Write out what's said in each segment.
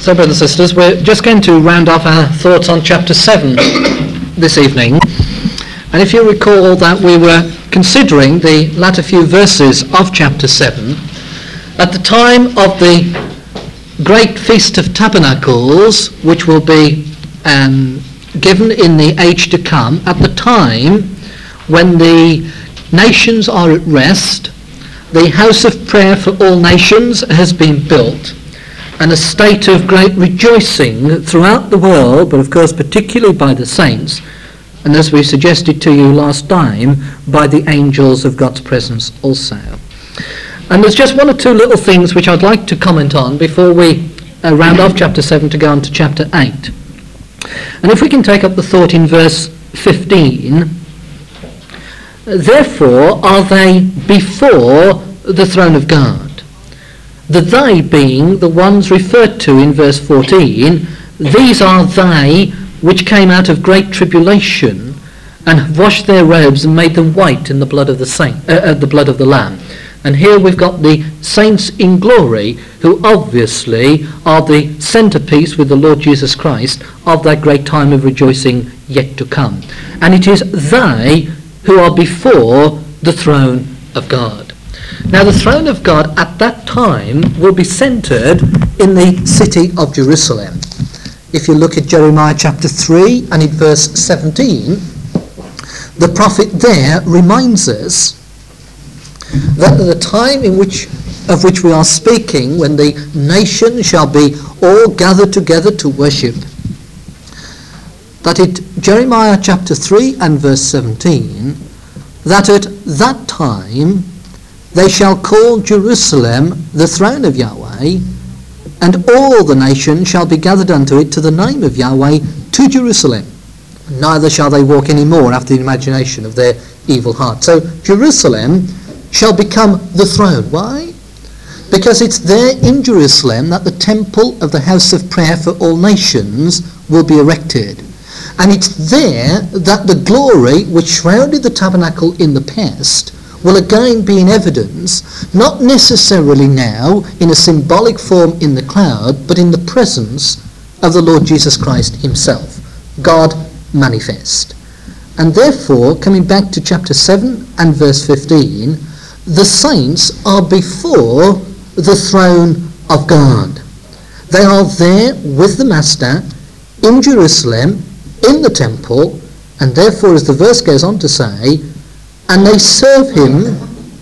So, brothers and sisters, we're just going to round off our thoughts on chapter 7 this evening. And if you recall that we were considering the latter few verses of chapter 7 at the time of the great Feast of Tabernacles, which will be given in the age to come, at the time when the nations are at rest, the house of prayer for all nations has been built, and a state of great rejoicing throughout the world, but of course particularly by the saints, and as we suggested to you last time, by the angels of God's presence also. And there's just one or two little things which I'd like to comment on before we round off chapter 7 to go on to chapter 8. And if we can take up the thought in verse 15, therefore are they before the throne of God. The they being the ones referred to in verse 14, these are they which came out of great tribulation and have washed their robes and made them white in the blood of the blood of the Lamb. And here we've got the saints in glory, who obviously are the centrepiece with the Lord Jesus Christ of that great time of rejoicing yet to come. And it is they who are before the throne of God. Now the throne of God at that time will be centred in the city of Jerusalem. If you look at Jeremiah chapter 3 and in verse 17, the prophet there reminds us that at the time of which we are speaking, when the nation shall be all gathered together to worship, that at Jeremiah chapter 3 and verse 17, that at that time they shall call Jerusalem the throne of Yahweh, and all the nations shall be gathered unto it to the name of Yahweh to Jerusalem. Neither shall they walk any more after the imagination of their evil heart. So Jerusalem shall become the throne. Why? Because it's there in Jerusalem that the temple of the house of prayer for all nations will be erected. And it's there that the glory which shrouded the tabernacle in the past will again be in evidence, not necessarily now in a symbolic form in the cloud, but in the presence of the Lord Jesus Christ himself, God manifest. And therefore, coming back to chapter 7 and verse 15, the saints are before the throne of God. They are there with the Master in Jerusalem, in the temple, and therefore, as the verse goes on to say, and they serve him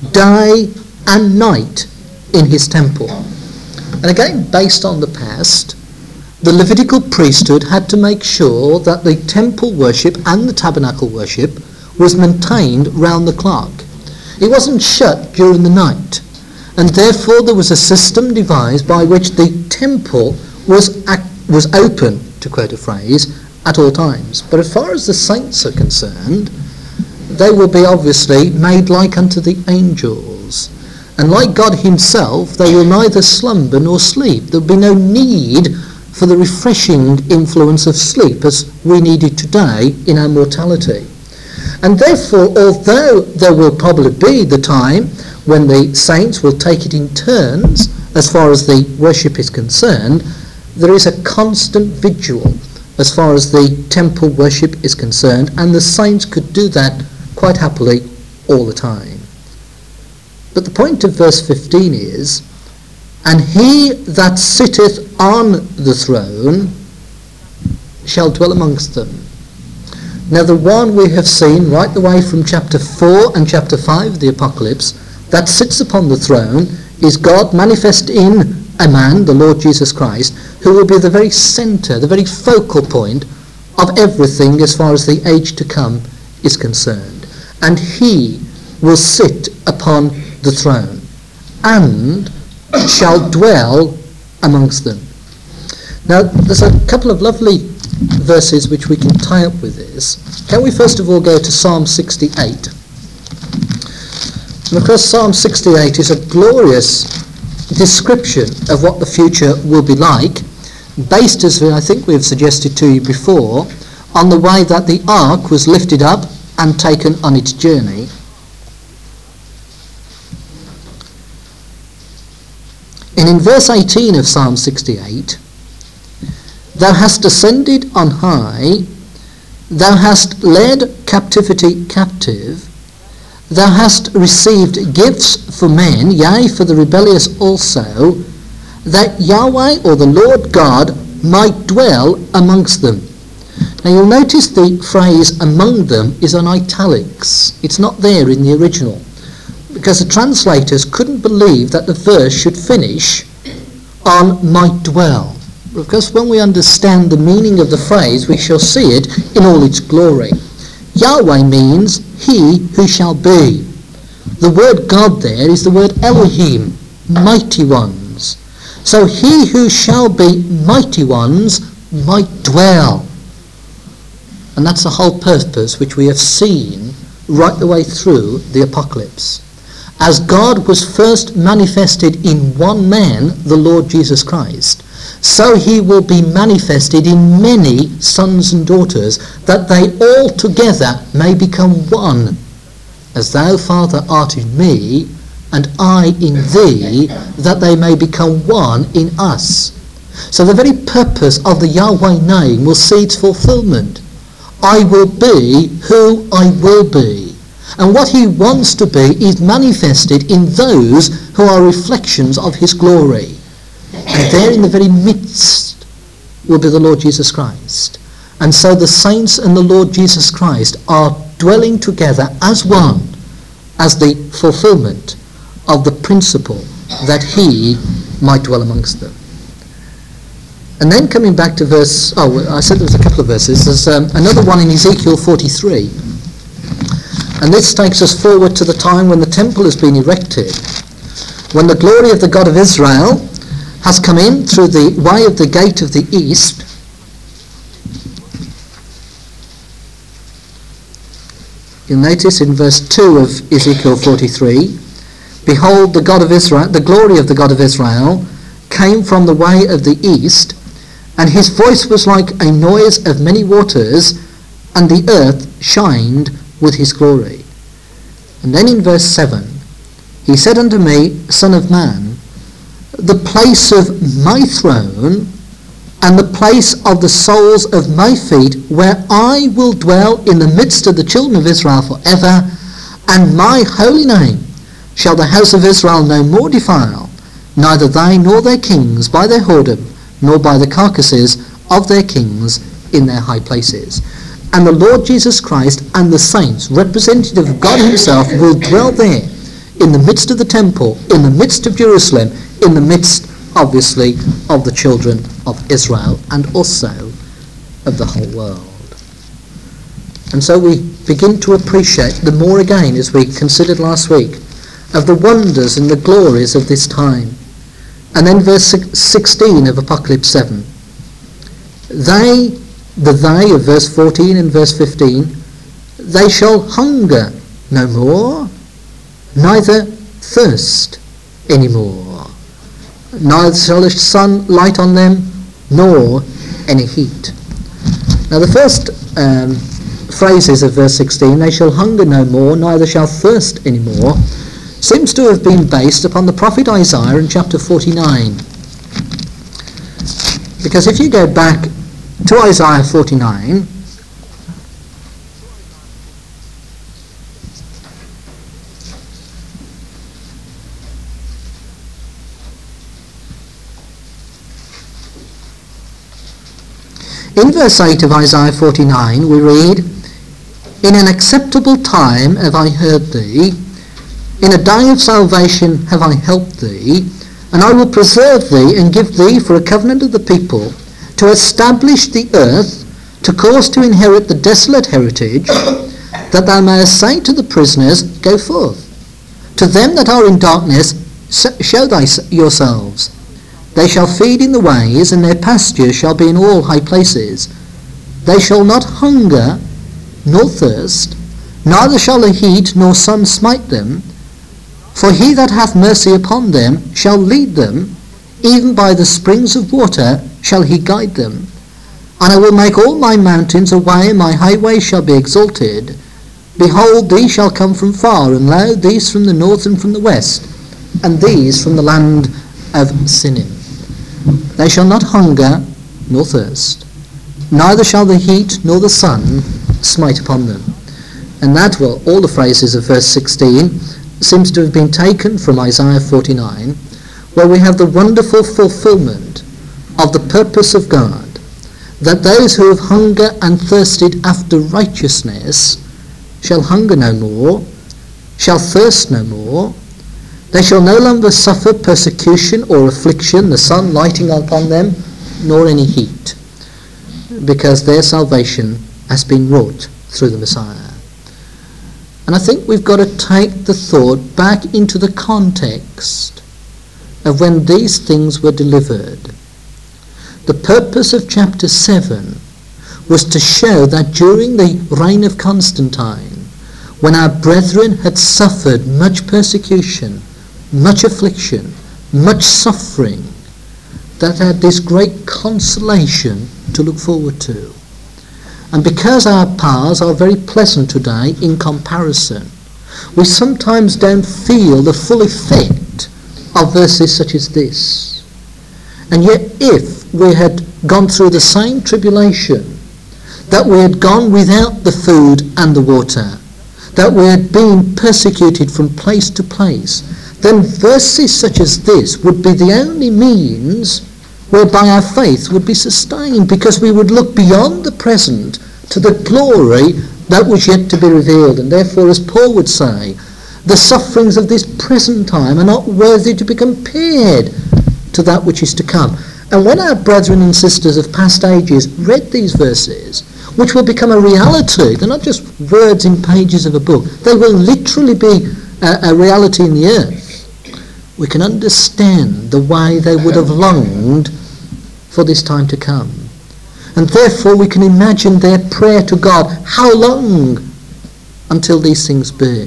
day and night in his temple. And again, based on the past, the Levitical priesthood had to make sure that the temple worship and the tabernacle worship was maintained round the clock. It wasn't shut during the night, and therefore there was a system devised by which the temple was open, to quote a phrase, at all times. But as far as the saints are concerned, they will be obviously made like unto the angels. And like God himself, they will neither slumber nor sleep. There will be no need for the refreshing influence of sleep as we need it today in our mortality. And therefore, although there will probably be the time when the saints will take it in turns as far as the worship is concerned, there is a constant vigil as far as the temple worship is concerned, and the saints could do that quite happily all the time. But the point of verse 15 is, and he that sitteth on the throne shall dwell amongst them. Now the one we have seen right the way from chapter 4 and chapter 5 of the Apocalypse that sits upon the throne is God manifest in a man, the Lord Jesus Christ, who will be the very centre, the very focal point of everything as far as the age to come is concerned. And he will sit upon the throne and shall dwell amongst them. Now there's a couple of lovely verses which we can tie up with this. Can we first of all go to Psalm 68? And of course Psalm 68 is a glorious description of what the future will be like, based, as I think we have suggested to you before, on the way that the ark was lifted up and taken on its journey. And in verse 18 of Psalm 68, Thou hast ascended on high, thou hast led captivity captive, thou hast received gifts for men, yea, for the rebellious also, that Yahweh, or the Lord God, might dwell amongst them. Now you'll notice the phrase among them is on italics. It's not there in the original, because the translators couldn't believe that the verse should finish on might dwell. Because when we understand the meaning of the phrase, we shall see it in all its glory. Yahweh means he who shall be. The word God there is the word Elohim, mighty ones. So he who shall be mighty ones might dwell. And that's the whole purpose which we have seen right the way through the apocalypse. As God was first manifested in one man, the Lord Jesus Christ, so he will be manifested in many sons and daughters, that they all together may become one. As thou, Father, art in me, and I in thee, that they may become one in us. So the very purpose of the Yahweh name will see its fulfillment. I will be who I will be. And what he wants to be is manifested in those who are reflections of his glory. And there in the very midst will be the Lord Jesus Christ. And so the saints and the Lord Jesus Christ are dwelling together as one, as the fulfillment of the principle that he might dwell amongst them. And then coming back to verse, I said there was a couple of verses. There's another one in Ezekiel 43. And this takes us forward to the time when the temple has been erected, when the glory of the God of Israel has come in through the way of the gate of the east. You'll notice in verse 2 of Ezekiel 43, behold, the God of Israel, the glory of the God of Israel came from the way of the east, and his voice was like a noise of many waters, and the earth shined with his glory. And then in verse 7, he said unto me, Son of man, the place of my throne and the place of the soles of my feet, where I will dwell in the midst of the children of Israel forever, and my holy name shall the house of Israel no more defile, neither they nor their kings by their whoredom, nor by the carcasses of their kings in their high places. And the Lord Jesus Christ and the saints, representative of God himself, will dwell there in the midst of the temple, in the midst of Jerusalem, in the midst, obviously, of the children of Israel, and also of the whole world. And so we begin to appreciate the more again, as we considered last week, of the wonders and the glories of this time. And then verse 16 of Apocalypse 7. They of verse 14 and verse 15, they shall hunger no more, neither thirst any more. Neither shall the sun light on them, nor any heat. Now the first phrases of verse 16, they shall hunger no more, neither shall thirst any more, seems to have been based upon the prophet Isaiah in chapter 49. Because if you go back to Isaiah 49, in verse 8 of Isaiah 49 we read, In an acceptable time have I heard thee, in a day of salvation have I helped thee, and I will preserve thee and give thee for a covenant of the people, to establish the earth, to cause to inherit the desolate heritage, that thou mayest say to the prisoners, Go forth. To them that are in darkness, show yourselves. They shall feed in the ways, and their pasture shall be in all high places. They shall not hunger, nor thirst, neither shall the heat nor sun smite them. For he that hath mercy upon them shall lead them, even by the springs of water shall he guide them. And I will make all my mountains a way, and my highways shall be exalted. Behold, these shall come from far, and lo, these from the north and from the west, and these from the land of Sinim. They shall not hunger, nor thirst, neither shall the heat nor the sun smite upon them. And that, well, all the phrases of verse 16 seems to have been taken from Isaiah 49, where we have the wonderful fulfillment of the purpose of God, that those who have hunger and thirsted after righteousness shall hunger no more, shall thirst no more. They shall no longer suffer persecution or affliction, the sun lighting upon them, nor any heat, because their salvation has been wrought through the Messiah. And I think we've got to take the thought back into the context of when these things were delivered. The purpose of chapter 7 was to show that during the reign of Constantine, when our brethren had suffered much persecution, much affliction, much suffering, that had this great consolation to look forward to. And because our paths are very pleasant today in comparison, we sometimes don't feel the full effect of verses such as this. And yet if we had gone through the same tribulation, that we had gone without the food and the water, that we had been persecuted from place to place, then verses such as this would be the only means whereby our faith would be sustained, because we would look beyond the present to the glory that was yet to be revealed. And therefore, as Paul would say, the sufferings of this present time are not worthy to be compared to that which is to come. And when our brethren and sisters of past ages read these verses, which will become a reality, they're not just words in pages of a book, they will literally be a reality in the earth, we can understand the way they would have longed for this time to come. And therefore we can imagine their prayer to God, how long until these things be?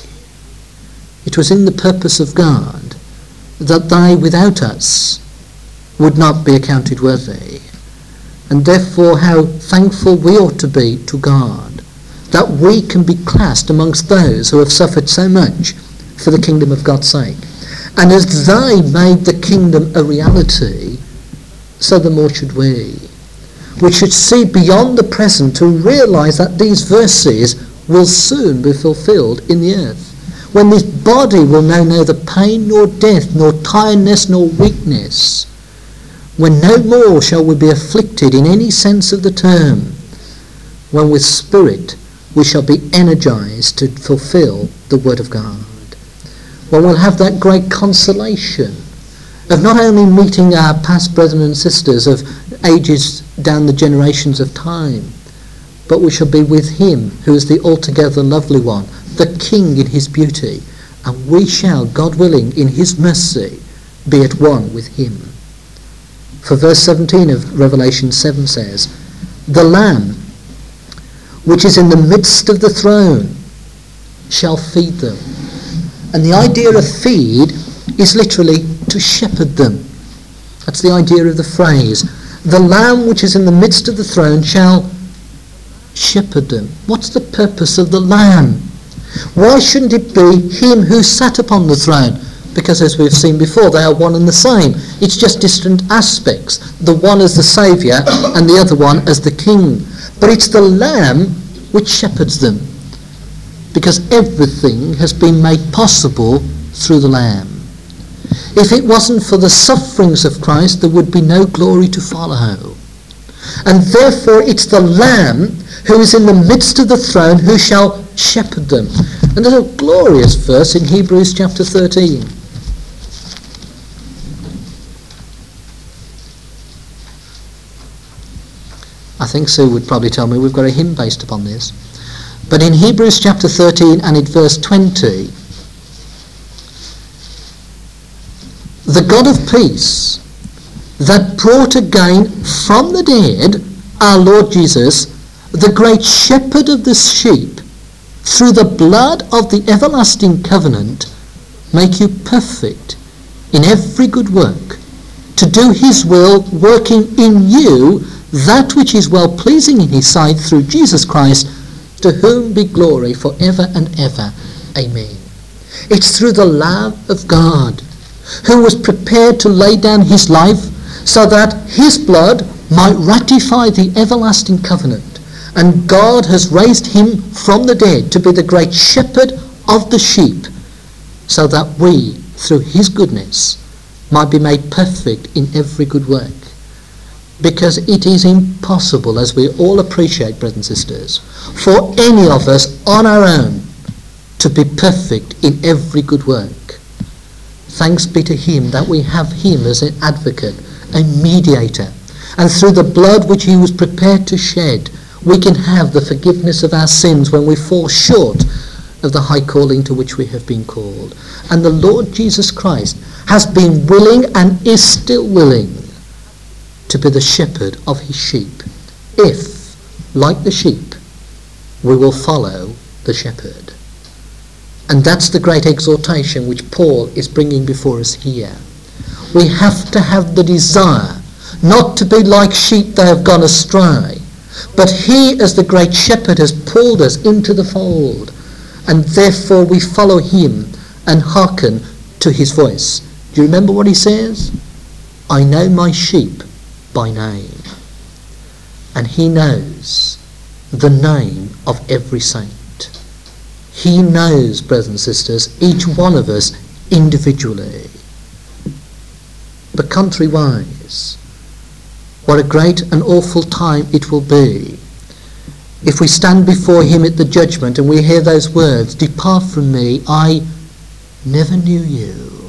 It was in the purpose of God that they without us would not be accounted worthy. And therefore how thankful we ought to be to God that we can be classed amongst those who have suffered so much for the kingdom of God's sake. And as they made the kingdom a reality, so the more should we. We should see beyond the present to realise that these verses will soon be fulfilled in the earth, when this body will know neither pain nor death, nor tiredness nor weakness, when no more shall we be afflicted in any sense of the term, when with spirit we shall be energised to fulfil the word of God, when we'll have that great consolation of not only meeting our past brethren and sisters of ages down the generations of time, but we shall be with him who is the altogether lovely one, the King in his beauty, and we shall, God willing, in his mercy, be at one with him. For verse 17 of Revelation 7 says, "The Lamb which is in the midst of the throne shall feed them." And the idea of feed is literally to shepherd them. That's the idea of the phrase. The Lamb which is in the midst of the throne shall shepherd them. What's the purpose of the Lamb? Why shouldn't it be him who sat upon the throne? Because as we've seen before, they are one and the same. It's just different aspects. The one as the Saviour and the other one as the King. But it's the Lamb which shepherds them, because everything has been made possible through the Lamb. If it wasn't for the sufferings of Christ, there would be no glory to follow. And therefore it's the Lamb who is in the midst of the throne who shall shepherd them. And there's a glorious verse in Hebrews chapter 13. I think Sue would probably tell me we've got a hymn based upon this. But in Hebrews chapter 13 and in verse 20, the God of peace, that brought again from the dead our Lord Jesus, the great shepherd of the sheep, through the blood of the everlasting covenant, make you perfect in every good work, to do his will, working in you that which is well-pleasing in his sight, through Jesus Christ, to whom be glory for ever and ever. Amen. It's through the love of God, who was prepared to lay down his life so that his blood might ratify the everlasting covenant. And God has raised him from the dead to be the great shepherd of the sheep, so that we, through his goodness, might be made perfect in every good work. Because it is impossible, as we all appreciate, brothers and sisters, for any of us on our own to be perfect in every good work. Thanks be to him that we have him as an advocate, a mediator, and through the blood which he was prepared to shed, we can have the forgiveness of our sins when we fall short of the high calling to which we have been called. And the Lord Jesus Christ has been willing and is still willing to be the shepherd of his sheep, if, like the sheep, we will follow the shepherd. And that's the great exhortation which Paul is bringing before us here. We have to have the desire not to be like sheep that have gone astray, but he as the great shepherd has pulled us into the fold, and therefore we follow him and hearken to his voice. Do you remember what he says? I know my sheep by name, and he knows the name of every saint. He knows, brothers and sisters, each one of us individually. But contrariwise, what a great and awful time it will be if we stand before him at the judgment and we hear those words, depart from me, I never knew you.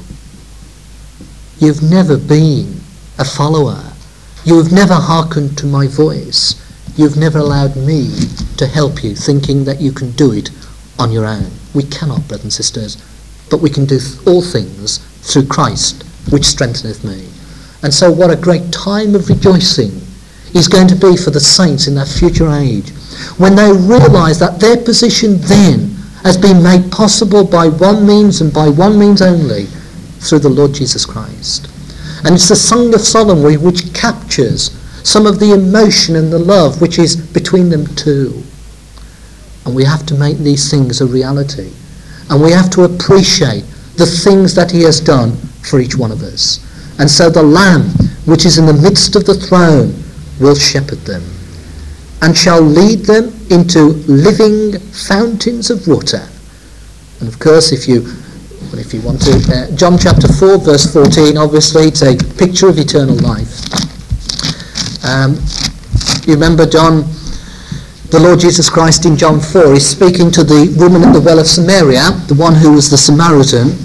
You've never been a follower. You have never hearkened to my voice. You've never allowed me to help you, thinking that you can do it on your own. We cannot, brothers and sisters, but we can do all things through Christ, which strengtheneth me. And so what a great time of rejoicing is going to be for the saints in that future age, when they realise that their position then has been made possible by one means and by one means only, through the Lord Jesus Christ. And it's the Song of Solomon which captures some of the emotion and the love which is between them two. And we have to make these things a reality. And we have to appreciate the things that he has done for each one of us. And so the Lamb, which is in the midst of the throne, will shepherd them, and shall lead them into living fountains of water. And of course, if you want to, John chapter 4, verse 14, obviously it's a picture of eternal life. You remember the Lord Jesus Christ in John 4 is speaking to the woman at the well of Samaria, the one who was the Samaritan.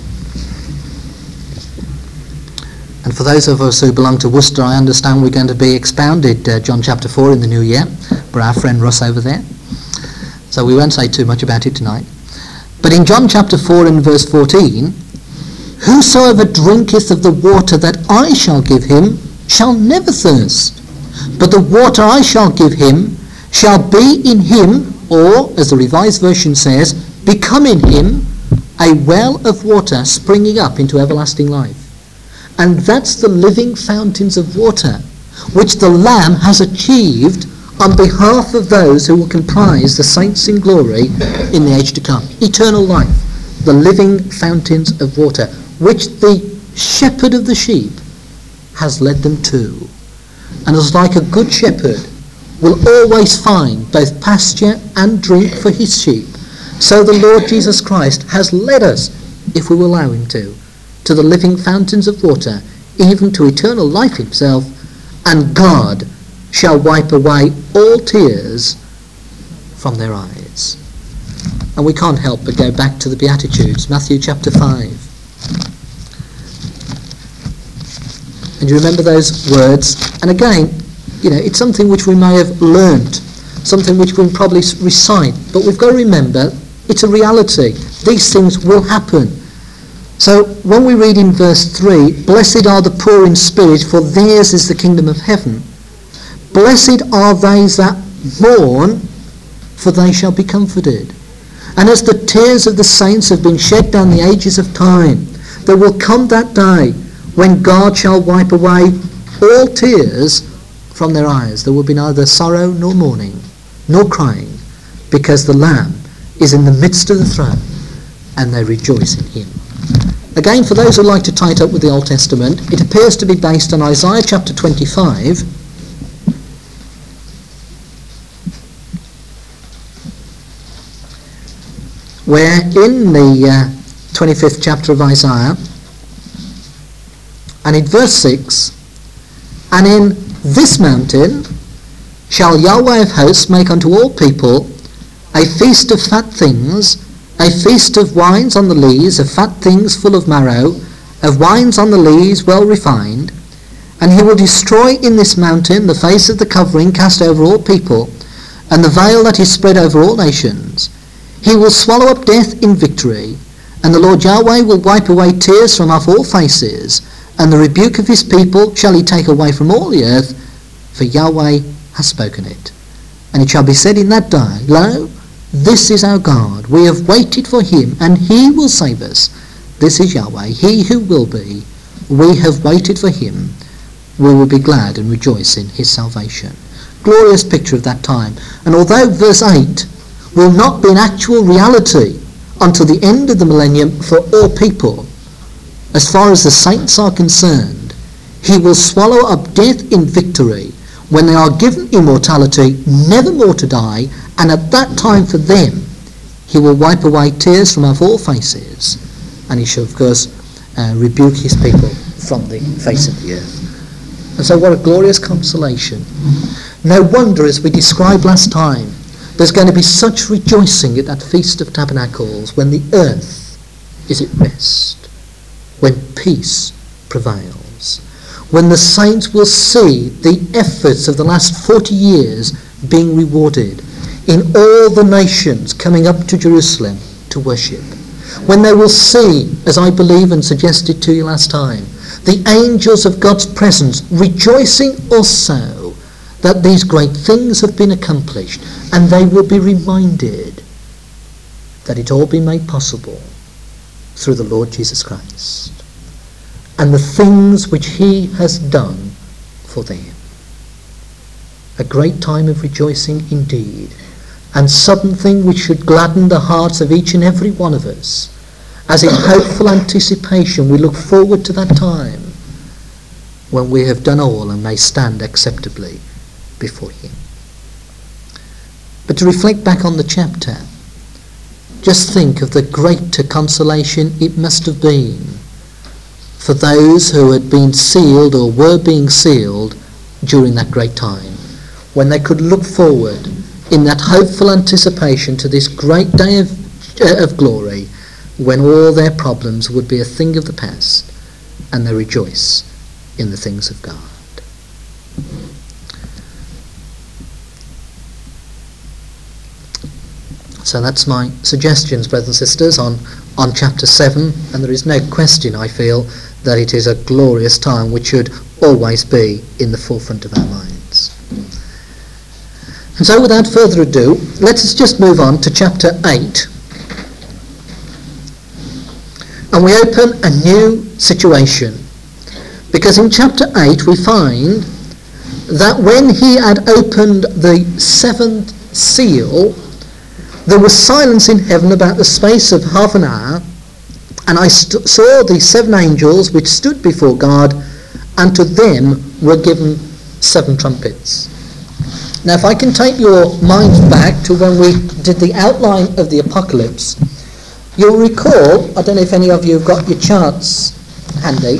And for those of us who belong to Worcester, I understand we're going to be expounded John chapter 4 in the new year by our friend Russ over there. So we won't say too much about it tonight. But in John chapter 4 and verse 14, whosoever drinketh of the water that I shall give him shall never thirst, but the water I shall give him shall be in him, or, as the Revised Version says, become in him a well of water springing up into everlasting life. And that's the living fountains of water which the Lamb has achieved on behalf of those who will comprise the saints in glory in the age to come. Eternal life, the living fountains of water, which the shepherd of the sheep has led them to. And as like a good shepherd will always find both pasture and drink for his sheep, so the Lord Jesus Christ has led us, if we will allow him to the living fountains of water, even to eternal life himself, and God shall wipe away all tears from their eyes. And we can't help but go back to the Beatitudes, Matthew chapter 5. And you remember those words? And again, it's something which we may have learnt, something which we can probably recite, but we've got to remember it's a reality. These things will happen. So when we read in verse 3, blessed are the poor in spirit, for theirs is the kingdom of heaven. Blessed are they that mourn, for they shall be comforted. And as the tears of the saints have been shed down the ages of time, there will come that day when God shall wipe away all tears from their eyes. There will be neither sorrow nor mourning, nor crying, because the Lamb is in the midst of the throne, and they rejoice in him. Again, for those who like to tie it up with the Old Testament, it appears to be based on Isaiah chapter 25, where in the 25th chapter of Isaiah, and in verse 6, and in this mountain shall Yahweh of hosts make unto all people a feast of fat things, a feast of wines on the lees, of fat things full of marrow, of wines on the lees well refined. And he will destroy in this mountain the face of the covering cast over all people, and the veil that is spread over all nations. He will swallow up death in victory, and the Lord Yahweh will wipe away tears from off all faces, and the rebuke of his people shall he take away from all the earth, for Yahweh has spoken it. And it shall be said in that day, Lo, this is our God, we have waited for him, and he will save us. This is Yahweh, he who will be. We have waited for him. We will be glad and rejoice in his salvation. Glorious picture of that time. And although verse 8 will not be an actual reality until the end of the millennium for all people, as far as the saints are concerned, he will swallow up death in victory when they are given immortality, never more to die, and at that time for them he will wipe away tears from off all faces, and he shall of course rebuke his people from the face of the earth. And so what a glorious consolation. No wonder, as we described last time, there's going to be such rejoicing at that Feast of Tabernacles when the earth is at rest, when peace prevails, when the saints will see the efforts of the last 40 years being rewarded in all the nations coming up to Jerusalem to worship, when they will see, as I believe and suggested to you last time, the angels of God's presence rejoicing also that these great things have been accomplished, and they will be reminded that it all been made possible through the Lord Jesus Christ and the things which he has done for them. A great time of rejoicing indeed, and something which should gladden the hearts of each and every one of us, as in hopeful anticipation we look forward to that time when we have done all and may stand acceptably before him. But to reflect back on the chapter, just think of the greater consolation it must have been for those who had been sealed or were being sealed during that great time, when they could look forward in that hopeful anticipation to this great day of glory, when all their problems would be a thing of the past, and they rejoice in the things of God. So that's my suggestions, brothers and sisters, on chapter 7, and there is no question, I feel, that it is a glorious time which should always be in the forefront of our minds. And so without further ado, let us just move on to chapter 8. And we open a new situation, because in chapter 8 we find that when he had opened the seventh seal, there was silence in heaven about the space of half an hour, and I saw the seven angels which stood before God, and to them were given seven trumpets. Now if I can take your minds back to when we did the outline of the apocalypse, you'll recall, I don't know if any of you have got your charts handy,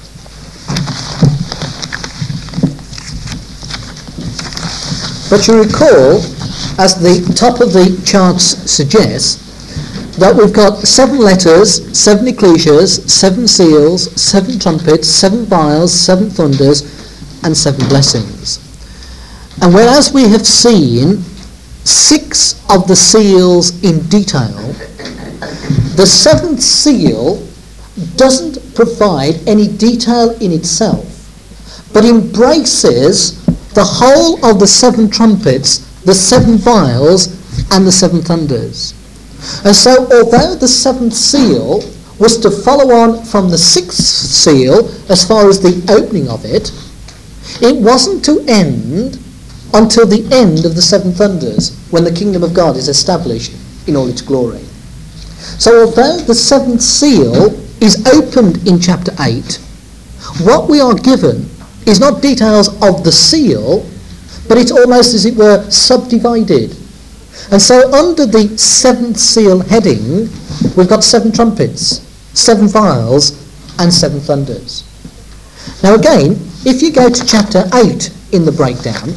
but you recall, as the top of the charts suggests, that we've got 7 letters, 7 ecclesias, 7 seals, 7 trumpets, 7 vials, 7 thunders, and 7 blessings. And whereas we have seen 6 of the seals in detail, the 7th seal doesn't provide any detail in itself, but embraces the whole of the 7 trumpets, the 7 vials, and the 7 thunders. And so although the 7th seal was to follow on from the 6th seal as far as the opening of it, it wasn't to end until the end of the 7 thunders, when the kingdom of God is established in all its glory. So although the 7th seal is opened in chapter 8, what we are given is not details of the seal, but it's almost, as it were, subdivided. And so under the 7th seal heading, we've got 7 trumpets, 7 vials, and 7 thunders. Now again, if you go to chapter 8 in the breakdown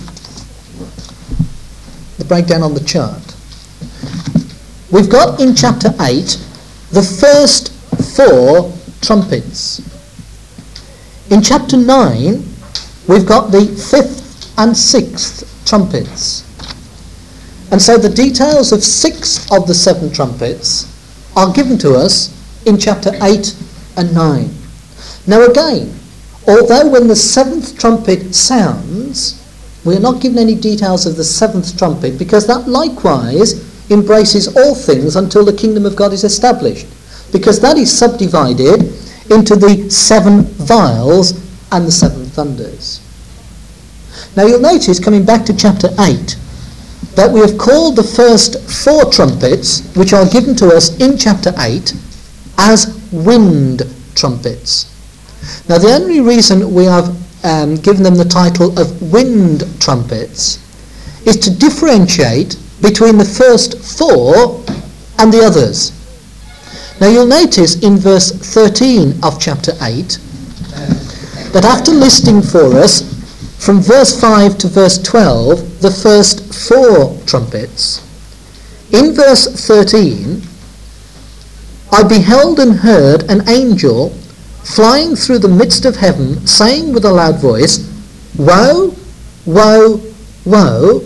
on the chart, we've got in chapter 8 the first 4 trumpets. In chapter 9, we've got the 5th and 6th trumpets. And so the details of 6 of the 7 trumpets are given to us in chapter 8 and 9. Now again, although when the 7th trumpet sounds, we are not given any details of the 7th trumpet, because that likewise embraces all things until the kingdom of God is established, because that is subdivided into the 7 vials and the 7 thunders. Now you'll notice, coming back to chapter 8, that we have called the first 4 trumpets, which are given to us in chapter 8, as wind trumpets. Now the only reason we have given them the title of wind trumpets is to differentiate between the first 4 and the others. Now you'll notice in verse 13 of chapter 8 that after listing for us from verse 5 to verse 12 the first 4 trumpets, in verse 13, I beheld and heard an angel flying through the midst of heaven, saying with a loud voice, Woe, woe, woe,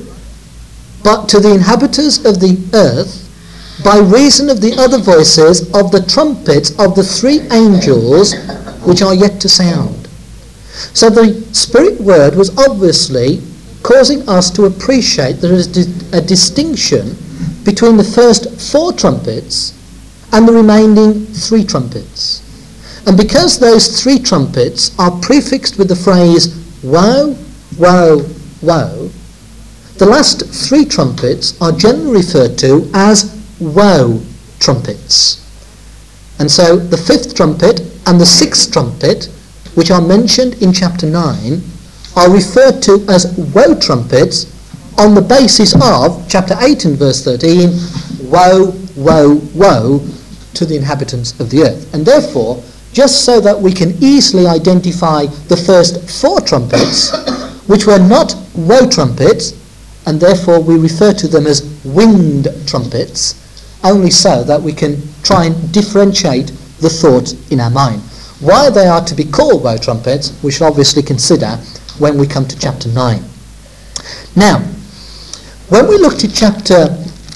but to the inhabitants of the earth, by reason of the other voices of the trumpets of the 3 angels which are yet to sound. So the Spirit word was obviously causing us to appreciate there is a distinction between the first 4 trumpets and the remaining 3 trumpets. And because those 3 trumpets are prefixed with the phrase woe, woe, woe, the last 3 trumpets are generally referred to as woe trumpets. And so the 5th trumpet and the 6th trumpet, which are mentioned in chapter 9, are referred to as woe trumpets on the basis of chapter 8 and verse 13, woe, woe, woe to the inhabitants of the earth. And therefore, just so that we can easily identify the first 4 trumpets, which were not woe trumpets, and therefore we refer to them as wind trumpets, only so that we can try and differentiate the thought in our mind. Why they are to be called woe trumpets, we shall obviously consider when we come to chapter 9. Now, when we looked at chapter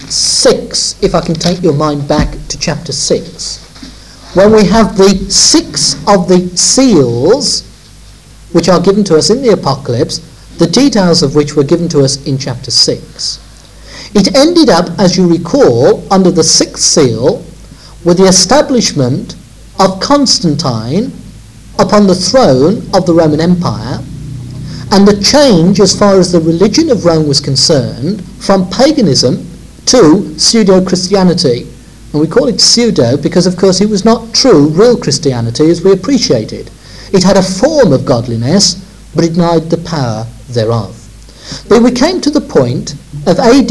6, if I can take your mind back to chapter 6, when we have the 6 of the seals which are given to us in the Apocalypse, the details of which were given to us in chapter 6. It ended up, as you recall, under the 6th seal with the establishment of Constantine upon the throne of the Roman Empire, and the change as far as the religion of Rome was concerned from paganism to pseudo-Christianity. And we call it pseudo because, of course, it was not true, real Christianity as we appreciate it. It had a form of godliness, but it denied the power thereof. But we came to the point of AD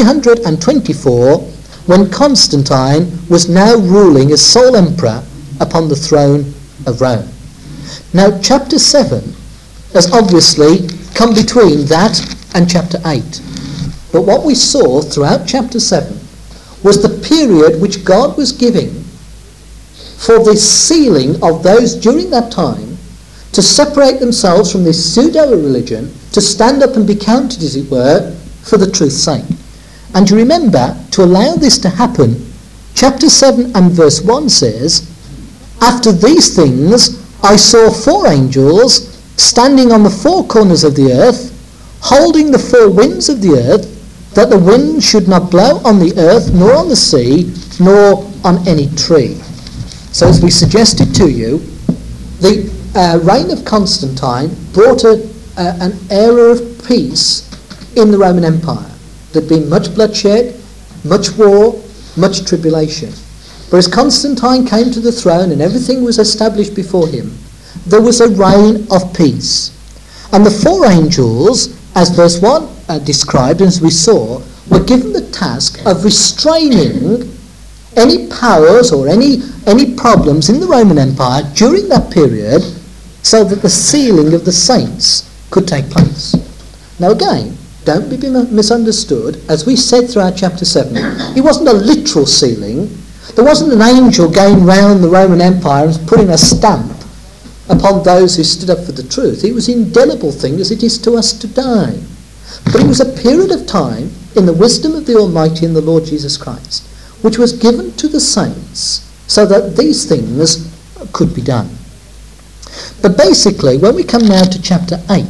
324 when Constantine was now ruling as sole emperor upon the throne of Rome. Now, chapter 7 has obviously come between that and chapter 8. But what we saw throughout chapter 7 was the period which God was giving for the sealing of those during that time to separate themselves from this pseudo-religion, to stand up and be counted, as it were, for the truth's sake. And you remember, to allow this to happen, chapter 7 and verse 1 says, After these things I saw 4 angels standing on the 4 corners of the earth, holding the 4 winds of the earth, that the wind should not blow on the earth, nor on the sea, nor on any tree. So as we suggested to you, the reign of Constantine brought an era of peace in the Roman Empire. There'd been much bloodshed, much war, much tribulation. But as Constantine came to the throne and everything was established before him, there was a reign of peace. And the 4 angels, as verse 1 described, as we saw, were given the task of restraining any powers or any problems in the Roman Empire during that period, so that the sealing of the saints could take place. Now again, don't be misunderstood. As we said throughout chapter 7, it wasn't a literal sealing. There wasn't an angel going round the Roman Empire and putting a stamp upon those who stood up for the truth. It was an indelible thing, as it is to us today. But it was a period of time in the wisdom of the Almighty and the Lord Jesus Christ, which was given to the saints so that these things could be done. But basically, when we come now to chapter 8,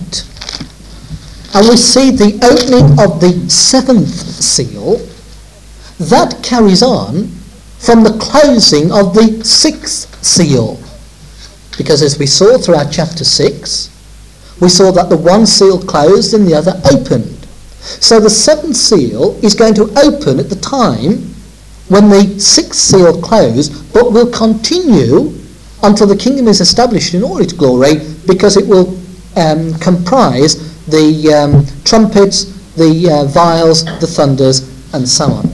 and we see the opening of the 7th seal, that carries on from the closing of the 6th seal. Because as we saw throughout chapter 6, we saw that the one seal closed and the other opened. So the 7th seal is going to open at the time when the 6th seal closed, but will continue until the kingdom is established in all its glory, because it will comprise the trumpets, the vials, the thunders, and so on.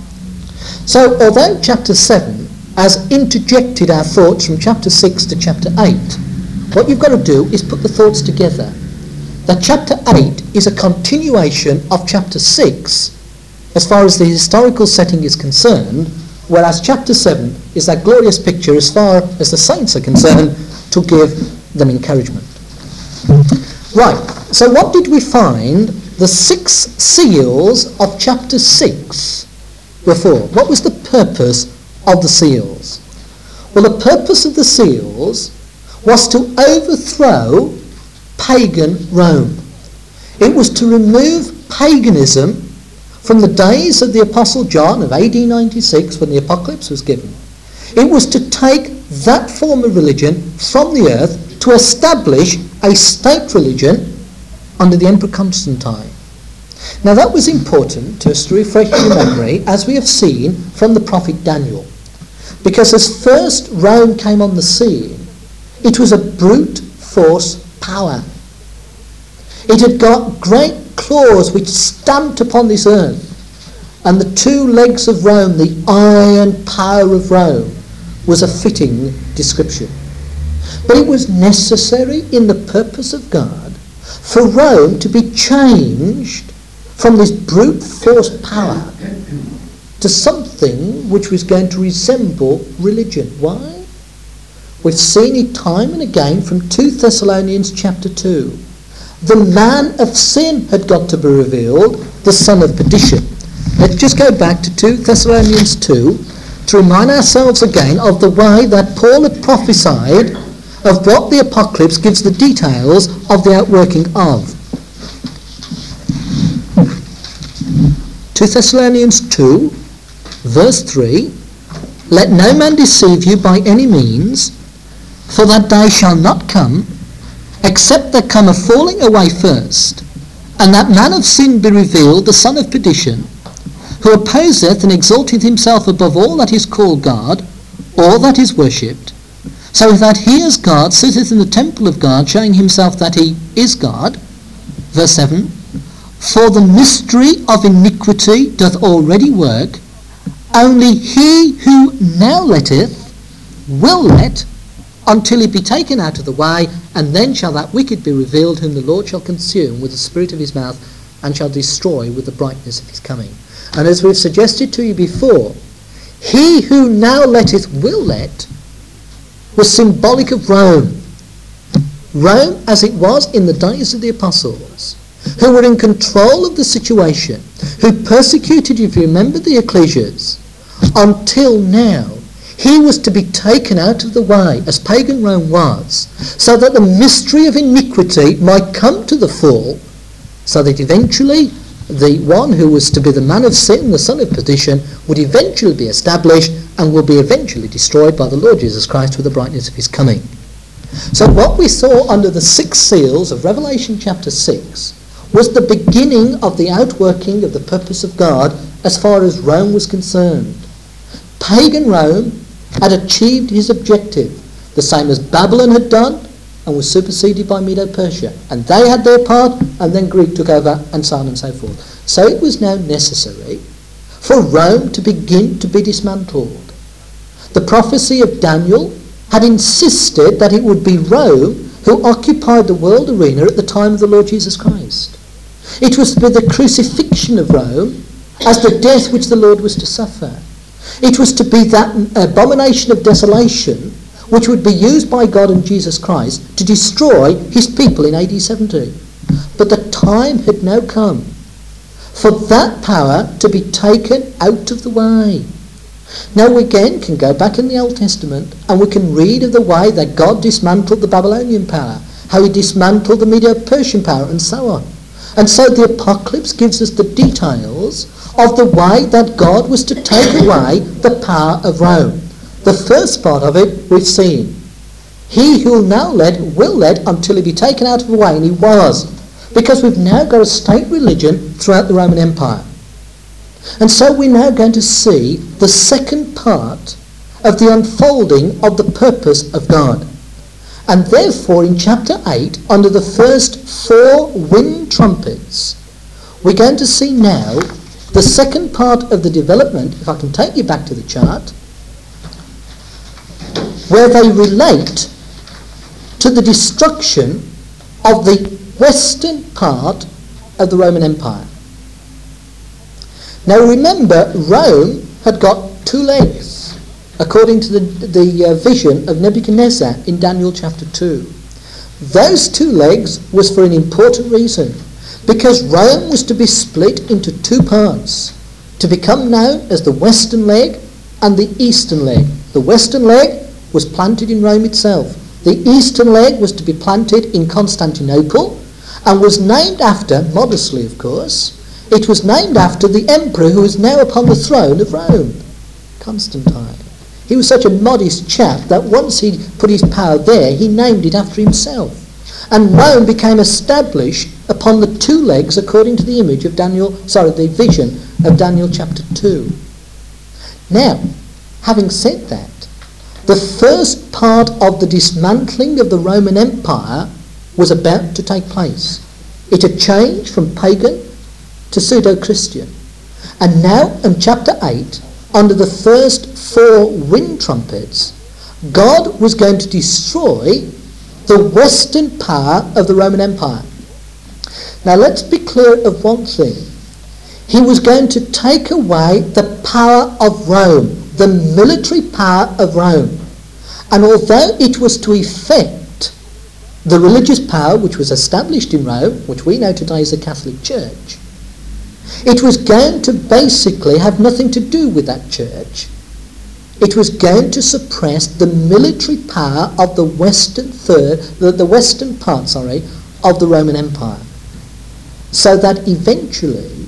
So although chapter 7 has interjected our thoughts from chapter 6 to chapter 8, what you've got to do is put the thoughts together. That chapter 8 is a continuation of chapter 6 as far as the historical setting is concerned, whereas chapter 7 is that glorious picture as far as the saints are concerned, to give them encouragement. Right, so what did we find the 6 seals of chapter 6 were for? What was the purpose of the seals? Well, the purpose of the seals was to overthrow pagan Rome. It was to remove paganism from the days of the Apostle John of AD 96, when the apocalypse was given. It was to take that form of religion from the earth to establish a state religion under the Emperor Constantine. Now that was important to us to refresh your memory, as we have seen from the prophet Daniel. Because as first Rome came on the scene, it was a brute force power. It had got great claws which stamped upon this earth, and the 2 legs of Rome, the iron power of Rome, was a fitting description. But it was necessary in the purpose of God for Rome to be changed from this brute force power to something which was going to resemble religion. Why? We've seen it time and again from 2 Thessalonians chapter 2. The man of sin had got to be revealed, the son of perdition. Let's just go back to 2 Thessalonians 2 to remind ourselves again of the way that Paul had prophesied of what the apocalypse gives the details of the outworking of. 2 Thessalonians 2, verse 3, "Let no man deceive you by any means, for that day shall not come, except there come a falling away first, and that man of sin be revealed, the son of perdition, who opposeth and exalteth himself above all that is called God, or that is worshipped, so that he as God sitteth in the temple of God, showing himself that he is God." Verse 7, "For the mystery of iniquity doth already work, only he who now letteth will let, until he be taken out of the way, and then shall that wicked be revealed, whom the Lord shall consume with the spirit of his mouth, and shall destroy with the brightness of his coming." And as we've suggested to you before, he who now letteth will let was symbolic of Rome. Rome as it was in the days of the apostles, who were in control of the situation, who persecuted, if you remember, the ecclesias, until now. He was to be taken out of the way, as pagan Rome was, so that the mystery of iniquity might come to the full, so that eventually the one who was to be the man of sin, the son of perdition, would eventually be established and will be eventually destroyed by the Lord Jesus Christ with the brightness of his coming. So what we saw under the 6 seals of Revelation chapter 6 was the beginning of the outworking of the purpose of God as far as Rome was concerned. Pagan Rome had achieved his objective, the same as Babylon had done, and was superseded by Medo-Persia. And they had their part, and then Greek took over, and so on and so forth. So it was now necessary for Rome to begin to be dismantled. The prophecy of Daniel had insisted that it would be Rome who occupied the world arena at the time of the Lord Jesus Christ. It was to be the crucifixion of Rome as the death which the Lord was to suffer. It was to be that abomination of desolation which would be used by God and Jesus Christ to destroy his people in AD 70. But the time had now come for that power to be taken out of the way. Now we again can go back in the Old Testament and we can read of the way that God dismantled the Babylonian power, how he dismantled the Medo-Persian power, and so on. And so the Apocalypse gives us the details of the way that God was to take away the power of Rome. The first part of it we've seen. He who will now lead will lead until he be taken out of the way, and he was. Because we've now got a state religion throughout the Roman Empire. And so we're now going to see the second part of the unfolding of the purpose of God. And therefore in chapter 8, under the first 4 wind trumpets, we're going to see now the second part of the development, if I can take you back to the chart, where they relate to the destruction of the western part of the Roman Empire. Now remember, Rome had got 2 legs, according to the vision of Nebuchadnezzar in Daniel chapter 2. Those 2 legs was for an important reason, because Rome was to be split into 2 parts, to become known as the western leg and the eastern leg. The western leg was planted in Rome itself. The eastern leg was to be planted in Constantinople and was named after, modestly of course, it was named after the emperor who is now upon the throne of Rome, Constantine. He was such a modest chap that once he put his power there, he named it after himself. And Rome became established upon the 2 legs according to the image of the vision of Daniel chapter 2. Now, having said that, the first part of the dismantling of the Roman Empire was about to take place. It had changed from pagan to pseudo-Christian. And now in chapter 8, under the first 4 wind trumpets, God was going to destroy the western power of the Roman Empire. Now let's be clear of one thing. He was going to take away the power of Rome, the military power of Rome. And although it was to effect the religious power which was established in Rome, which we know today as the Catholic Church, it was going to basically have nothing to do with that church. It was going to suppress the military power of the western part of the Roman Empire, so that eventually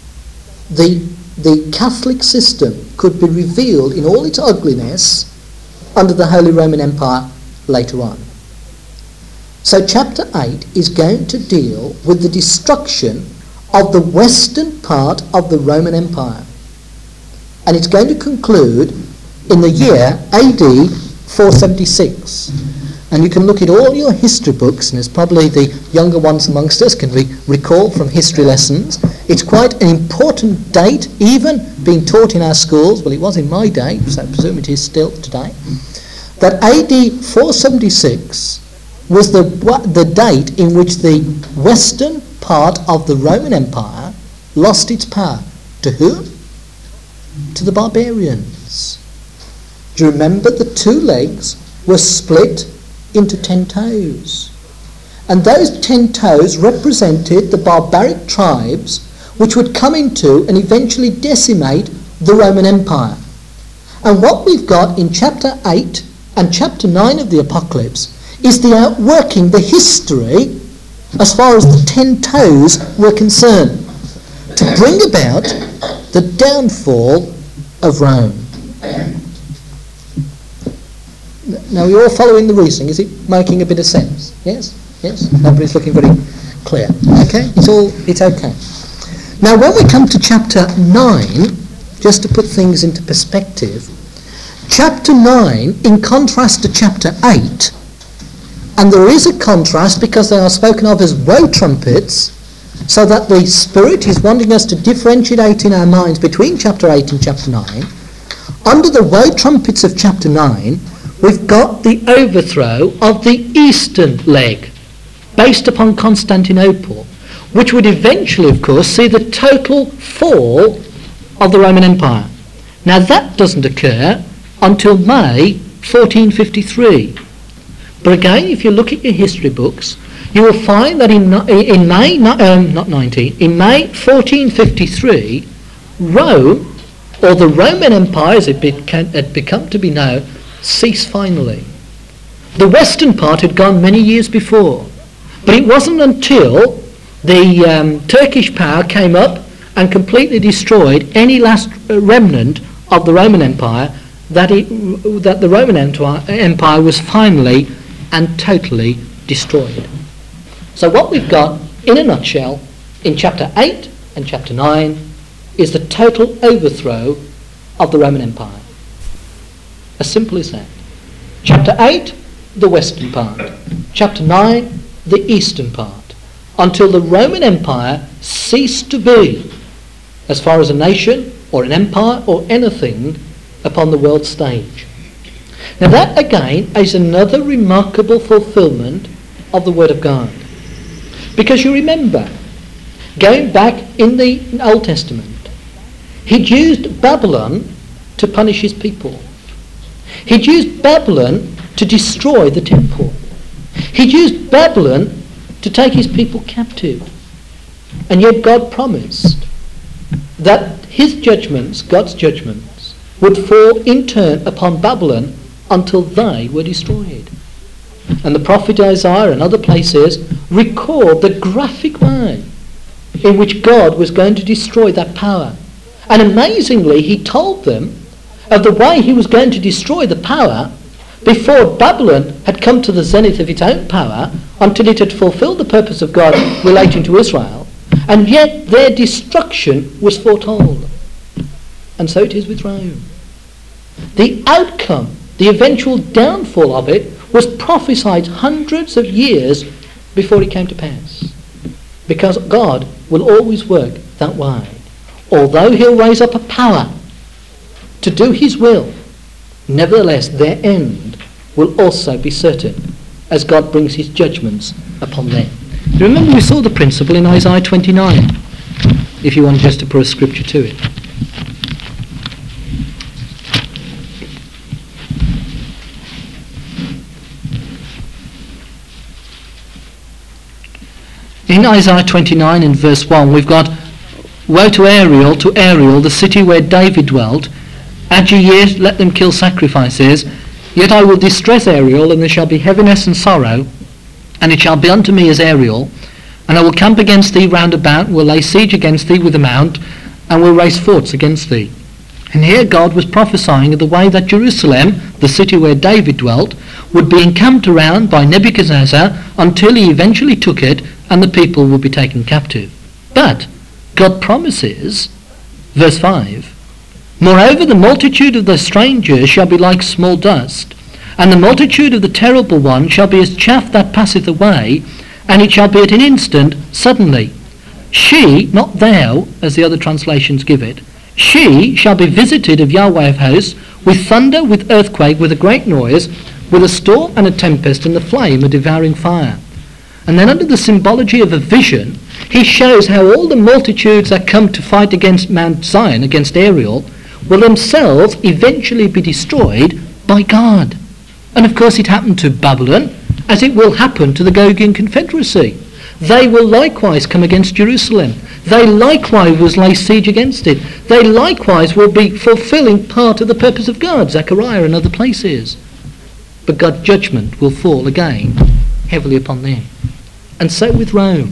the Catholic system could be revealed in all its ugliness under the Holy Roman Empire later on. So chapter 8 is going to deal with the destruction of the western part of the Roman Empire. And it's going to conclude in the year AD 476. And you can look at all your history books, and as probably the younger ones amongst us can recall from history lessons, it's quite an important date, even being taught in our schools. Well, it was in my day, so I presume it is still today. That AD 476 was the date in which the western part of the Roman Empire lost its power. To whom? To the barbarians. Do you remember the 2 legs were split into 10 toes? And those 10 toes represented the barbaric tribes which would come into and eventually decimate the Roman Empire. And what we've got in chapter 8 and chapter 9 of the Apocalypse is the outworking, the history, as far as the 10 toes were concerned, to bring about the downfall of Rome. Now, you're all following the reasoning. Is it making a bit of sense? Yes? Yes? Everybody's looking very clear. Okay? It's okay. Now, when we come to chapter 9, just to put things into perspective, Chapter 9, in contrast to chapter 8, and there is a contrast because they are spoken of as woe trumpets, so that the Spirit is wanting us to differentiate in our minds between chapter 8 and chapter 9. Under the woe trumpets of chapter 9, we've got the overthrow of the eastern leg, based upon Constantinople, which would eventually, of course, see the total fall of the Roman Empire. Now that doesn't occur until May 1453. But again, if you look at your history books, you will find that in May 1453, Rome, or the Roman Empire as it had become to be known, ceased finally. The western part had gone many years before, but it wasn't until the Turkish power came up and completely destroyed any last remnant of the Roman Empire that the Roman Empire was finally and totally destroyed. So what we've got, in a nutshell, in chapter 8 and chapter 9, is the total overthrow of the Roman Empire. As simple as that. Chapter 8, the western part. Chapter 9, the eastern part. Until the Roman Empire ceased to be, as far as a nation or an empire or anything, upon the world stage. Now that again is another remarkable fulfillment of the Word of God. Because you remember, going back in the Old Testament, He'd used Babylon to punish his people. He'd used Babylon to destroy the temple. He'd used Babylon to take his people captive. And yet God promised that his judgments, God's judgments, would fall in turn upon Babylon until they were destroyed. And the prophet Isaiah and other places record the graphic way in which God was going to destroy that power. And amazingly, he told them of the way he was going to destroy the power before Babylon had come to the zenith of its own power, until it had fulfilled the purpose of God relating to Israel. And yet their destruction was foretold. And so it is with Rome. The outcome, the eventual downfall of it, was prophesied hundreds of years before it came to pass. Because God will always work that way. Although he'll raise up a power to do his will, nevertheless their end will also be certain as God brings his judgments upon them. Remember, we saw the principle in Isaiah 29, if you want just to put a scripture to it. In Isaiah 29 in verse 1, we've got, "Woe to Ariel, the city where David dwelt. At your years let them kill sacrifices. Yet I will distress Ariel, and there shall be heaviness and sorrow. And it shall be unto me as Ariel. And I will camp against thee round about, will lay siege against thee with a mount, and will raise forts against thee." And here God was prophesying of the way that Jerusalem, the city where David dwelt, would be encamped around by Nebuchadnezzar until he eventually took it, and the people would be taken captive. But God promises, verse 5, "Moreover, the multitude of the strangers shall be like small dust, and the multitude of the terrible one shall be as chaff that passeth away, and it shall be at an instant, suddenly. She," not thou, as the other translations give it, "she shall be visited of Yahweh of hosts, with thunder, with earthquake, with a great noise, with a storm and a tempest, and the flame a devouring fire." And then under the symbology of a vision, he shows how all the multitudes that come to fight against Mount Zion, against Ariel, will themselves eventually be destroyed by God. And of course it happened to Babylon, as it will happen to the Gogian Confederacy. They will likewise come against Jerusalem. They likewise will lay siege against it. They likewise will be fulfilling part of the purpose of God, Zechariah and other places. But God's judgment will fall again heavily upon them. And so with Rome.